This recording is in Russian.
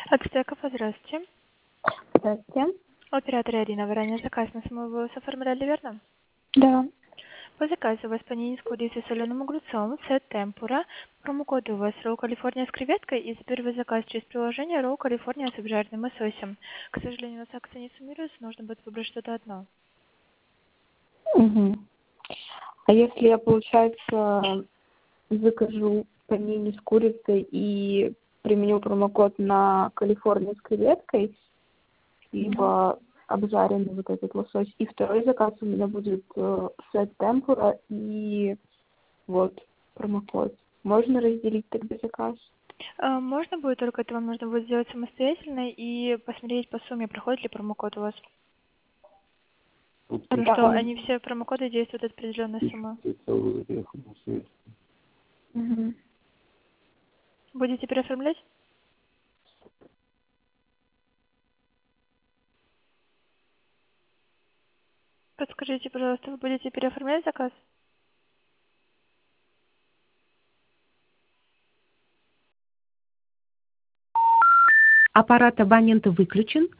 Ацтеков, здравствуйте. Здравствуйте. Оператор Ирина, вы ранее заказ на самовывоз оформляли, верно? Да. По заказу у вас панини с курицей и соленым огурцом, сет темпура, промокод у вас Роу Калифорния с креветкой и за первый заказ через приложение Роу Калифорния с обжаренным лососем. К сожалению, у нас акция не суммируется, нужно будет выбрать что-то одно. Угу. А если я, получается, закажу панини с курицей и применю промокод на Калифорнию с креветкой, либо обжаренный вот этот лосось, и второй заказ у меня будет сет темпура и вот промокод. Можно разделить тогда заказ? Можно будет, только это вам нужно будет сделать самостоятельно и посмотреть по сумме, проходит ли промокод у вас. Потому что они все промокоды действуют от определенной суммы. Угу. Будете переоформлять? Подскажите, пожалуйста, вы будете переоформлять заказ? Аппарат абонента выключен.